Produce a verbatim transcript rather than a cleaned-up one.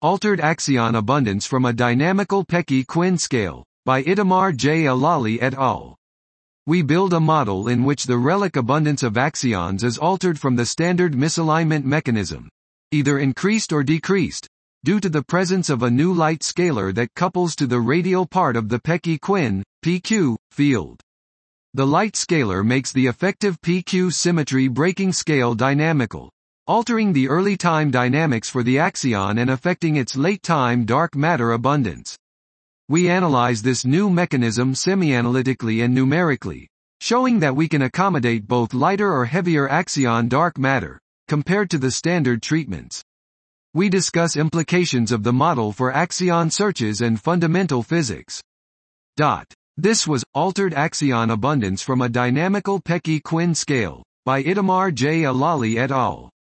Altered Axion Abundance from a Dynamical Peccei-Quinn Scale, by Itamar J. Alali et al. We build a model in which the relic abundance of axions is altered from the standard misalignment mechanism, either increased or decreased, due to the presence of a new light scalar that couples to the radial part of the Peccei-Quinn, P Q, field. The light scalar makes the effective P Q symmetry breaking scale dynamical, altering the early time dynamics for the axion and affecting its late time dark matter abundance. We analyze this new mechanism semi-analytically and numerically, showing that we can accommodate both lighter or heavier axion dark matter, compared to the standard treatments. We discuss implications of the model for axion searches and fundamental physics. Dot. This was Altered Axion Abundance from a Dynamical Peccei-Quinn Scale, by Itamar J. Alali et al.